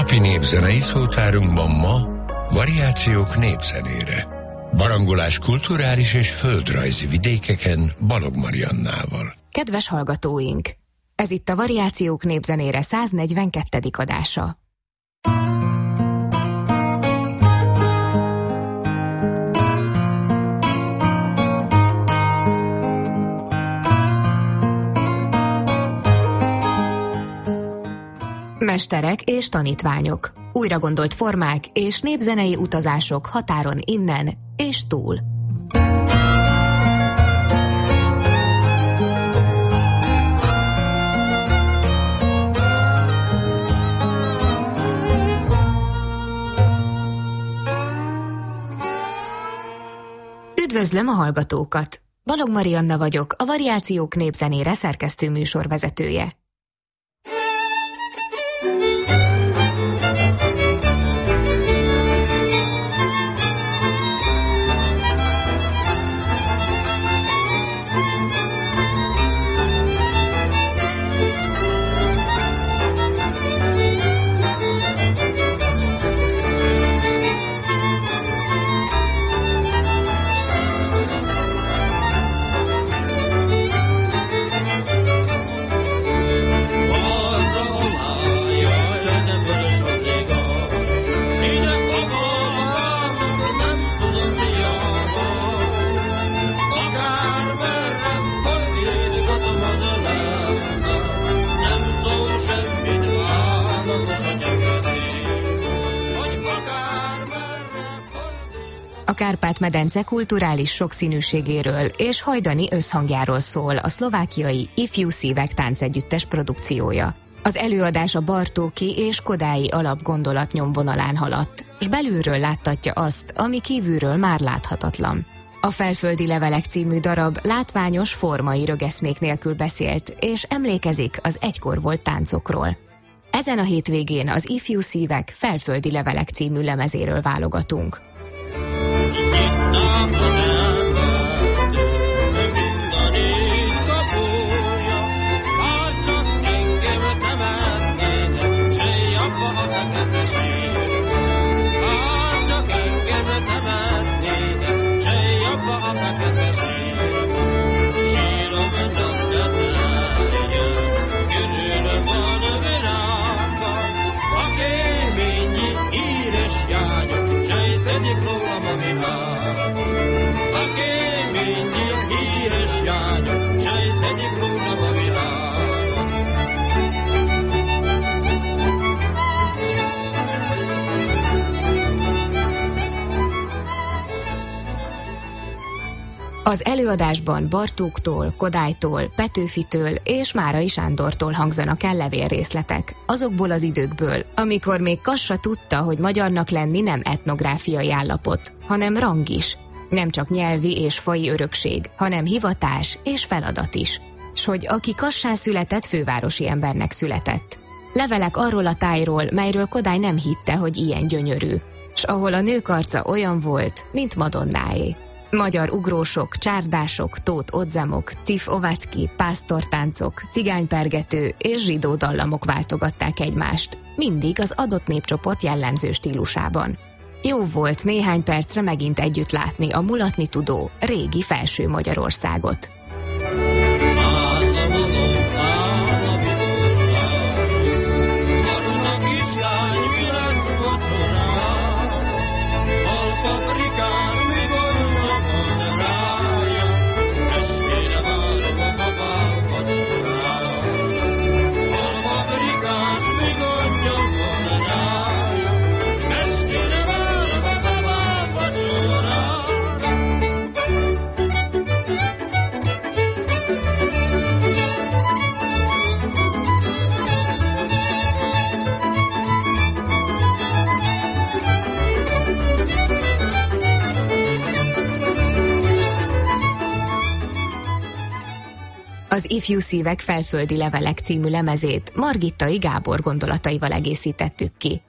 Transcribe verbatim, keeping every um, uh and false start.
Napi népzenei szótárunkban ma variációk népzenére. Barangolás kulturális és földrajzi vidékeken Balogh Mariannával. Kedves hallgatóink! Ez itt a Variációk népzenére száznegyvenkettedik adása. Mesterek és tanítványok, újra gondolt formák és népzenei utazások határon innen és túl. Üdvözlöm a hallgatókat! Balogh Marianna vagyok, a Variációk népzenére szerkesztő műsorvezetője. A Kárpát-medence kulturális sokszínűségéről és hajdani összhangjáról szól a szlovákiai Ifjú Szívek táncegyüttes produkciója. Az előadás a bartóki és kodái alapgondolat nyomvonalán haladt, s belülről láttatja azt, ami kívülről már láthatatlan. A Felföldi levelek című darab látványos formai rögeszmék nélkül beszélt, és emlékezik az egykor volt táncokról. Ezen a hétvégén az Ifjú Szívek Felföldi levelek című lemezéről válogatunk. Az előadásban Bartóktól, Kodálytól, Petőfitől és Márai Sándortól hangzanak el levélrészletek, azokból az időkből, amikor még Kassa tudta, hogy magyarnak lenni nem etnográfiai állapot, hanem rang is, nem csak nyelvi és faji örökség, hanem hivatás és feladat is, s hogy aki Kassán született, fővárosi embernek született. Levelek arról a tájról, melyről Kodály nem hitte, hogy ilyen gyönyörű, s ahol a nők arca olyan volt, mint Madonnáé. Magyar ugrósok, csárdások, Tóth Odzamok, Cif Ovacki, pásztortáncok, cigánypergető és zsidó dallamok váltogatták egymást, mindig az adott népcsoport jellemző stílusában. Jó volt néhány percre megint együtt látni a mulatni tudó, régi felső Magyarországot. Az Ifjú Szívek Felföldi levelek című lemezét Margittai Gábor gondolataival egészítettük ki.